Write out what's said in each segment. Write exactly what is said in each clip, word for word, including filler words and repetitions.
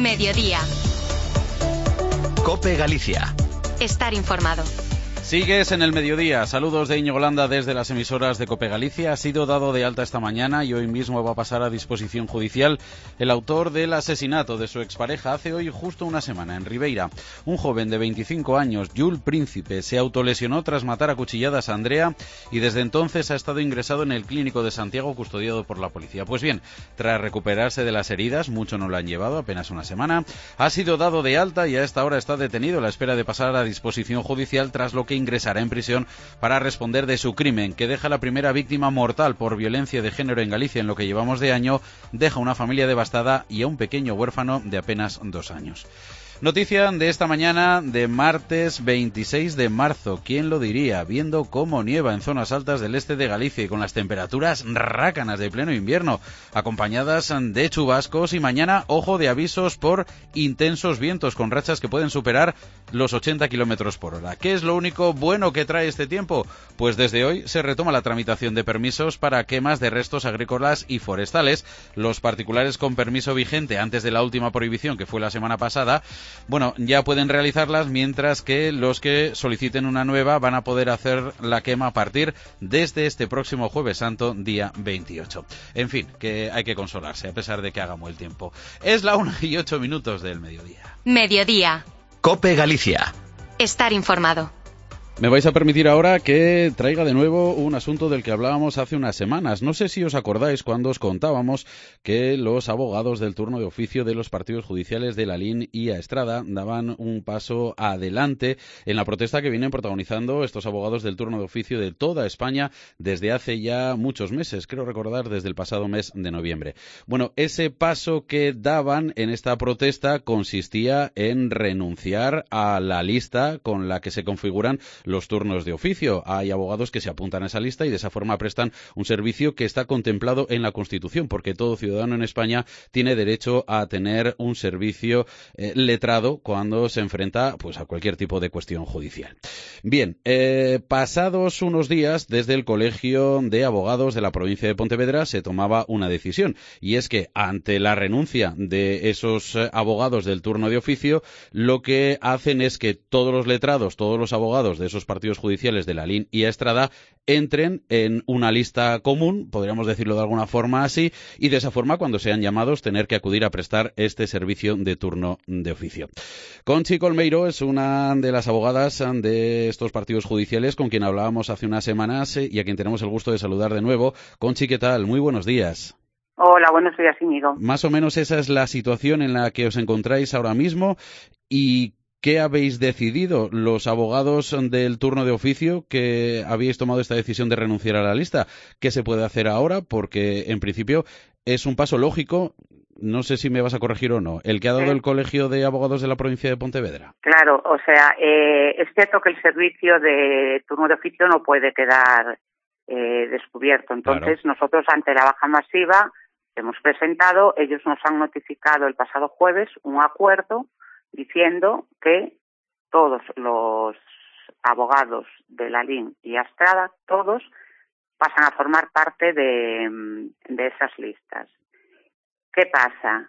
Mediodía. COPE Galicia. Estar informado. Sigues en el mediodía. Saludos de Íñigo Landa desde las emisoras de COPE Galicia. Ha sido dado de alta esta mañana y hoy mismo va a pasar a disposición judicial el autor del asesinato de su expareja hace hoy justo una semana en Ribeira. Un joven de veinticinco años, Jules Príncipe, se autolesionó tras matar a cuchilladas a Andrea y desde entonces ha estado ingresado en el Clínico de Santiago custodiado por la policía. Pues bien, tras recuperarse de las heridas, mucho no lo han llevado, apenas una semana, ha sido dado de alta y a esta hora está detenido a la espera de pasar a disposición judicial, tras lo que ingresará en prisión para responder de su crimen, que deja la primera víctima mortal por violencia de género en Galicia en lo que llevamos de año, deja una familia devastada y a un pequeño huérfano de apenas dos años. Noticia de esta mañana de martes veintiséis de marzo, ¿quién lo diría? Viendo cómo nieva en zonas altas del este de Galicia y con las temperaturas rácanas de pleno invierno, acompañadas de chubascos y mañana, ojo de avisos por intensos vientos con rachas que pueden superar los ochenta kilómetros por hora. ¿Qué es lo único bueno que trae este tiempo? Pues desde hoy se retoma la tramitación de permisos para quemas de restos agrícolas y forestales. Los particulares con permiso vigente antes de la última prohibición, que fue la semana pasada, bueno, ya pueden realizarlas, mientras que los que soliciten una nueva van a poder hacer la quema a partir desde este próximo Jueves Santo, día veintiocho. En fin, que hay que consolarse, a pesar de que haga mal tiempo. Es la una y ocho minutos del mediodía. Mediodía. COPE Galicia. Estar informado. Me vais a permitir ahora que traiga de nuevo un asunto del que hablábamos hace unas semanas. No sé si os acordáis cuando os contábamos que los abogados del turno de oficio de los partidos judiciales de Lalín y a Estrada daban un paso adelante en la protesta que vienen protagonizando estos abogados del turno de oficio de toda España desde hace ya muchos meses, creo recordar desde el pasado mes de noviembre. Bueno, ese paso que daban en esta protesta consistía en renunciar a la lista con la que se configuran los turnos de oficio. Hay abogados que se apuntan a esa lista y de esa forma prestan un servicio que está contemplado en la Constitución, porque todo ciudadano en España tiene derecho a tener un servicio eh, letrado cuando se enfrenta pues a cualquier tipo de cuestión judicial. Bien, eh, pasados unos días, desde el Colegio de Abogados de la provincia de Pontevedra se tomaba una decisión, y es que ante la renuncia de esos eh, abogados del turno de oficio, lo que hacen es que todos los letrados, todos los abogados de esos partidos judiciales de Lalín y Estrada entren en una lista común, podríamos decirlo de alguna forma así, y de esa forma, cuando sean llamados, tener que acudir a prestar este servicio de turno de oficio. Conchi Colmeiro es una de las abogadas de estos partidos judiciales con quien hablábamos hace unas semanas y a quien tenemos el gusto de saludar de nuevo. Conchi, ¿qué tal? Muy buenos días. Hola, buenos días, Íñigo. Más o menos esa es la situación en la que os encontráis ahora mismo. ¿Y qué habéis decidido los abogados del turno de oficio que habéis tomado esta decisión de renunciar a la lista? ¿Qué se puede hacer ahora? Porque en principio es un paso lógico, no sé si me vas a corregir o no, el que ha dado el Colegio de Abogados de la provincia de Pontevedra. Claro, o sea, eh, es cierto que el servicio de turno de oficio no puede quedar eh, descubierto. Entonces, claro, nosotros ante la baja masiva hemos presentado, ellos nos han notificado el pasado jueves un acuerdo diciendo que todos los abogados de Lalín y Estrada, todos, pasan a formar parte de, de esas listas. ¿Qué pasa?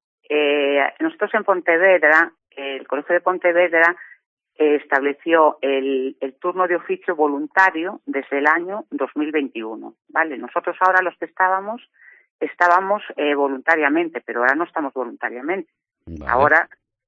Eh, nosotros en Pontevedra, el Colegio de Pontevedra eh, estableció el, el turno de oficio voluntario desde el año dos mil veintiuno, ¿vale? Nosotros ahora los que estábamos, estábamos eh, voluntariamente, pero ahora no estamos voluntariamente. Vale. Ahora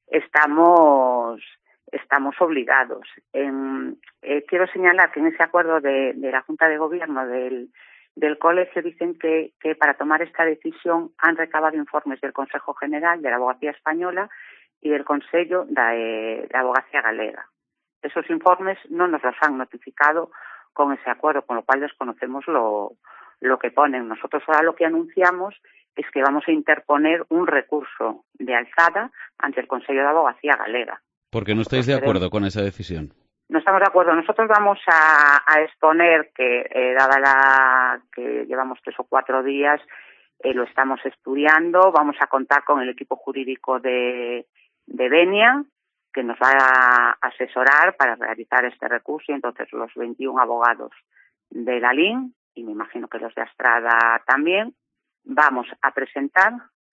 estamos estamos obligados. En, eh, quiero señalar que en ese acuerdo de, de la Junta de Gobierno del, del colegio dicen que, que para tomar esta decisión han recabado informes del Consejo General de la Abogacía Española y del Consejo de, de Abogacía Galega. Esos informes no nos los han notificado con ese acuerdo, con lo cual desconocemos lo, lo que ponen. Nosotros ahora lo que anunciamos es que vamos a interponer un recurso de alzada ante el Consejo de Abogacía Galega. Porque no estáis de acuerdo con esa decisión. No estamos de acuerdo. Nosotros vamos a, a exponer que, eh, dada la que llevamos tres o cuatro días, eh, lo estamos estudiando. Vamos a contar con el equipo jurídico de, de Benia, que nos va a asesorar para realizar este recurso. Y entonces los veintiún abogados de Lalín, y me imagino que los de Estrada también, vamos a presentar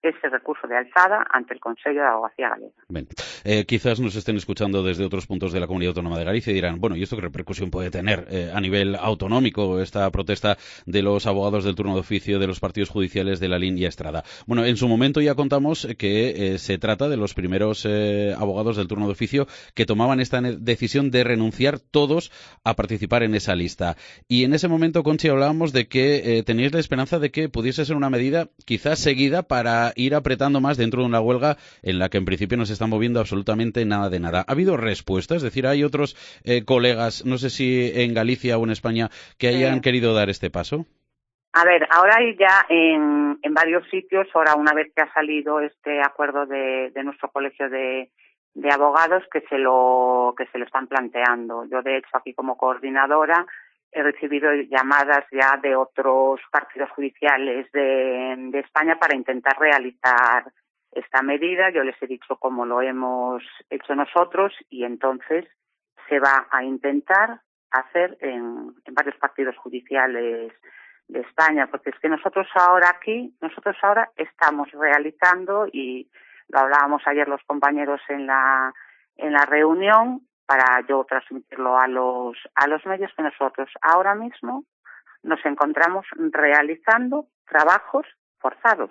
ese recurso de alzada ante el Consello de Abogacía Galega. Bien. Eh, quizás nos estén escuchando desde otros puntos de la Comunidad Autónoma de Galicia y dirán, bueno, ¿y esto qué repercusión puede tener eh, a nivel autonómico esta protesta de los abogados del turno de oficio de los partidos judiciales de Lalín y Estrada? Bueno, en su momento ya contamos que eh, se trata de los primeros eh, abogados del turno de oficio que tomaban esta decisión de renunciar todos a participar en esa lista. Y en ese momento, Conchi, hablábamos de que eh, teníais la esperanza de que pudiese ser una medida quizás seguida para ir apretando más dentro de una huelga en la que en principio no se está moviendo absolutamente nada de nada. ¿Ha habido respuesta? Es decir, ¿hay otros eh, colegas, no sé si en Galicia o en España, que hayan sí. querido dar este paso? A ver, ahora hay ya en, en varios sitios, ahora una vez que ha salido este acuerdo de, de nuestro colegio de, de abogados, que se lo que se lo están planteando. Yo, de hecho, aquí como coordinadora he recibido llamadas ya de otros partidos judiciales de, de España para intentar realizar esta medida. Yo les he dicho cómo lo hemos hecho nosotros y entonces se va a intentar hacer en, en varios partidos judiciales de España, porque es que nosotros ahora aquí, nosotros ahora estamos realizando, y lo hablábamos ayer los compañeros en la en la reunión, para yo transmitirlo a los a los medios, que nosotros ahora mismo nos encontramos realizando trabajos forzados.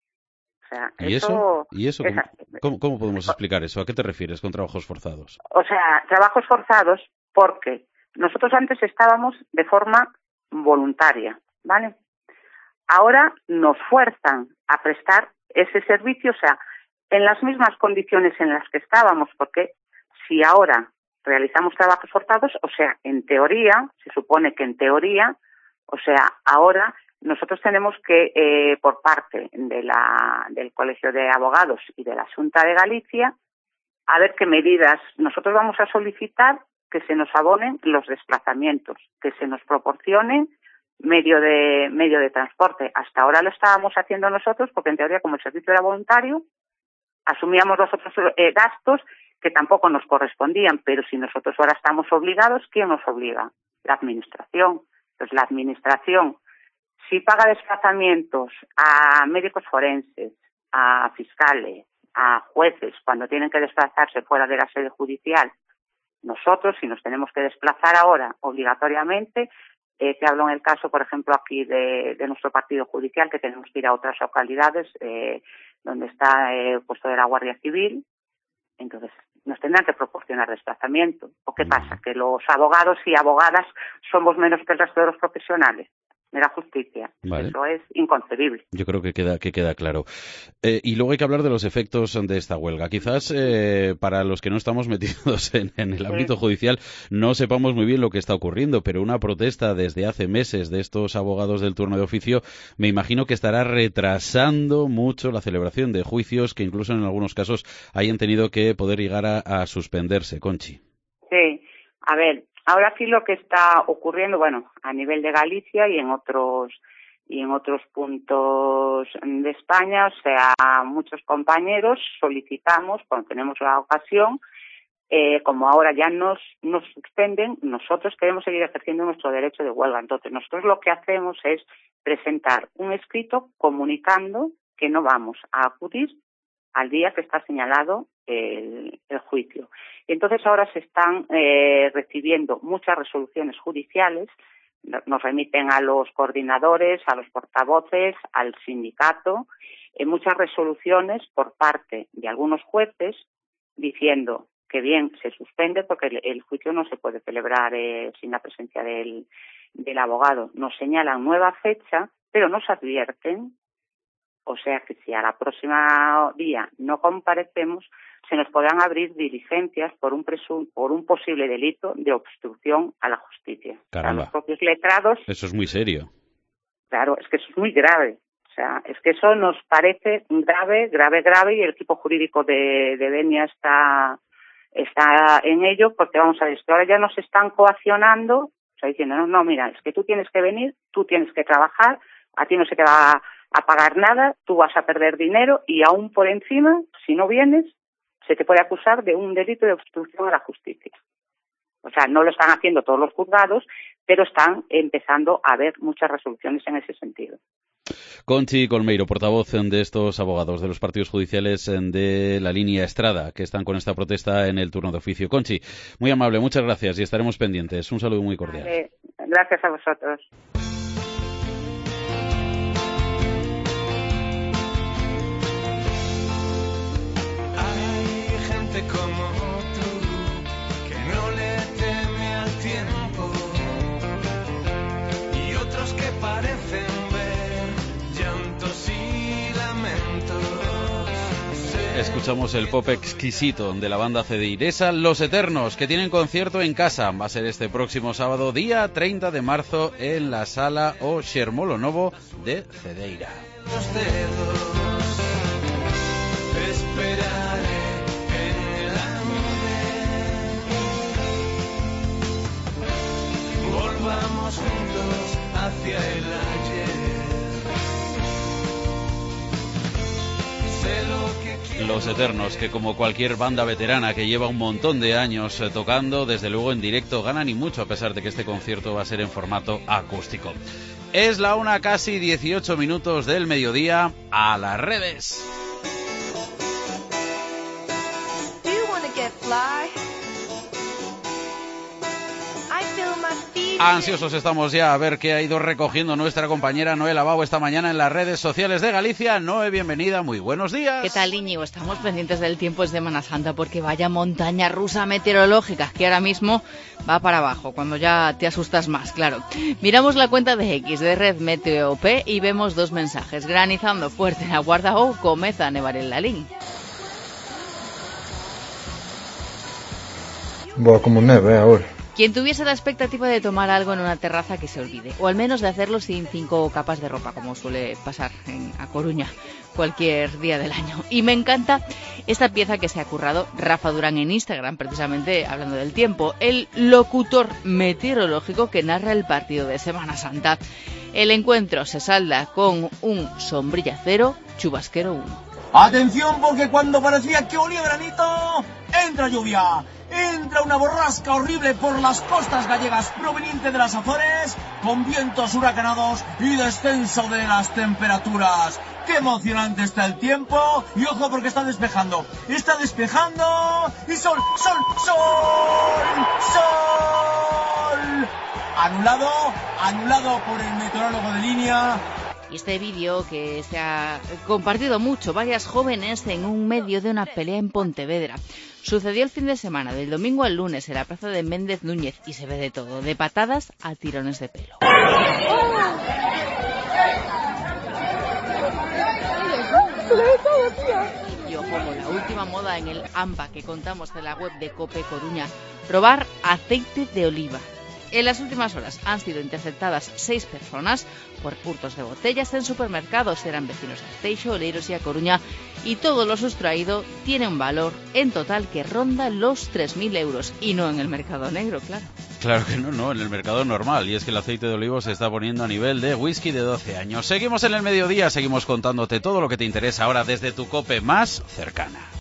O sea, ¿Y eso? ¿Y eso? ¿Cómo, ¿cómo, ¿Cómo podemos explicar eso? ¿A qué te refieres con trabajos forzados? O sea, trabajos forzados porque nosotros antes estábamos de forma voluntaria, ¿vale? Ahora nos fuerzan a prestar ese servicio, o sea, en las mismas condiciones en las que estábamos, porque si ahora realizamos trabajos forzados, o sea, en teoría, se supone que en teoría, o sea, ahora nosotros tenemos que, eh, por parte de la, del Colegio de Abogados y de la Xunta de Galicia, a ver qué medidas nosotros vamos a solicitar, que se nos abonen los desplazamientos, que se nos proporcionen medio de medio de transporte. Hasta ahora lo estábamos haciendo nosotros, porque en teoría, como el servicio era voluntario, asumíamos los otros eh, gastos que tampoco nos correspondían, pero si nosotros ahora estamos obligados, ¿quién nos obliga? La Administración. Pues la Administración, si paga desplazamientos a médicos forenses, a fiscales, a jueces, cuando tienen que desplazarse fuera de la sede judicial, nosotros, si nos tenemos que desplazar ahora obligatoriamente, eh, te hablo en el caso, por ejemplo, aquí de, de nuestro partido judicial, que tenemos que ir a otras localidades eh, donde está el eh, puesto de la Guardia Civil, entonces nos tendrán que proporcionar desplazamiento. ¿O qué pasa? ¿Que los abogados y abogadas somos menos que el resto de los profesionales de la justicia? Vale. Eso es inconcebible. Yo creo que queda que queda claro. Eh, y luego hay que hablar de los efectos de esta huelga. Quizás eh, para los que no estamos metidos en, en el ámbito sí. judicial no sepamos muy bien lo que está ocurriendo, pero una protesta desde hace meses de estos abogados del turno de oficio me imagino que estará retrasando mucho la celebración de juicios que incluso en algunos casos hayan tenido que poder llegar a, a suspenderse. Conchi. Sí, a ver, ahora sí lo que está ocurriendo, bueno, a nivel de Galicia y en otros y en otros puntos de España, o sea, muchos compañeros solicitamos, cuando tenemos la ocasión, eh, como ahora ya nos, nos suspenden, nosotros queremos seguir ejerciendo nuestro derecho de huelga. Entonces, nosotros lo que hacemos es presentar un escrito comunicando que no vamos a acudir al día que está señalado el, el juicio. Y entonces ahora se están eh, recibiendo muchas resoluciones judiciales, nos remiten a los coordinadores, a los portavoces, al sindicato, eh, muchas resoluciones por parte de algunos jueces diciendo que bien se suspende porque el, el juicio no se puede celebrar eh, sin la presencia del, del abogado. Nos señalan nueva fecha, pero nos advierten, o sea que si a la próxima día no comparecemos, se nos podrán abrir diligencias por un presum- por un posible delito de obstrucción a la justicia. Caramba. O sea, los propios letrados. Eso es muy serio. Claro, es que eso es muy grave. O sea, es que eso nos parece grave, grave, grave, y el equipo jurídico de, de Denia está, está en ello, porque vamos a ver, ahora ya nos están coaccionando, o sea, diciendo, no, no, mira, es que tú tienes que venir, tú tienes que trabajar, a ti no se te va a, a pagar nada, tú vas a perder dinero, y aún por encima, si no vienes, se te puede acusar de un delito de obstrucción a la justicia. O sea, no lo están haciendo todos los juzgados, pero están empezando a haber muchas resoluciones en ese sentido. Conchi Colmeiro, portavoz de estos abogados de los partidos judiciales de la línea Estrada, que están con esta protesta en el turno de oficio. Conchi, muy amable, muchas gracias y estaremos pendientes. Un saludo muy cordial. Vale, gracias a vosotros. Hay gente como tú que no le teme al tiempo y otros que parecen ver llantos y lamentos. Escuchamos el pop exquisito de la banda Cedeiresa, Los Eternos, que tienen concierto en casa. Va a ser este próximo sábado, día treinta de marzo, en la Sala O Xermolo Novo de Cedeira. Los dedos esperaré en el andén. Volvamos juntos hacia el ayer. Sé lo que quiero. Los Eternos, que como cualquier banda veterana que lleva un montón de años eh, tocando, desde luego en directo ganan y mucho, a pesar de que este concierto va a ser en formato acústico. Es la una, casi dieciocho minutos del mediodía. A las redes. Do you wanna get fly? I feel my feet. Ansiosos estamos ya a ver qué ha ido recogiendo nuestra compañera Noé Lavabo esta mañana en las redes sociales de Galicia. Noé, bienvenida, muy buenos días. ¿Qué tal, Íñigo? Estamos pendientes del tiempo de Semana Santa porque vaya montaña rusa meteorológica que ahora mismo va para abajo, cuando ya te asustas más, claro. Miramos la cuenta de X de Red Meteo P y vemos dos mensajes. Granizando fuerte en la Guarda ou comeza a nevar en Lalín. Boa como neve ahora. Quien tuviese la expectativa de tomar algo en una terraza, que se olvide, o al menos de hacerlo sin cinco capas de ropa, como suele pasar en A Coruña cualquier día del año. Y me encanta esta pieza que se ha currado Rafa Durán en Instagram, precisamente hablando del tiempo, el locutor meteorológico que narra el partido de Semana Santa. El encuentro se salda con un sombrilla cero, chubasquero uno. Atención, porque cuando parecía que olía granito, entra lluvia. Entra una borrasca horrible por las costas gallegas proveniente de las Azores, con vientos huracanados y descenso de las temperaturas. ¡Qué emocionante está el tiempo! Y ojo, porque está despejando. ¡Está despejando! ¡Y sol, sol, sol! ¡Sol! Anulado, anulado por el meteorólogo de línea. Y este vídeo que se ha compartido mucho, varias jóvenes en un medio de una pelea en Pontevedra. Sucedió el fin de semana, del domingo al lunes, en la plaza de Méndez Núñez, y se ve de todo, de patadas a tirones de pelo. Y ojo con la última moda en el AMPA que contamos de la web de Cope Coruña, robar aceite de oliva. En las últimas horas han sido interceptadas seis personas por hurtos de botellas en supermercados. Eran vecinos de Arteixo, Oleiros y A Coruña, y todo lo sustraído tiene un valor en total que ronda los tres mil euros, y no en el mercado negro, claro. Claro que no, no, en el mercado normal, y es que el aceite de olivo se está poniendo a nivel de whisky de doce años. Seguimos en el mediodía, seguimos contándote todo lo que te interesa ahora desde tu COPE más cercana.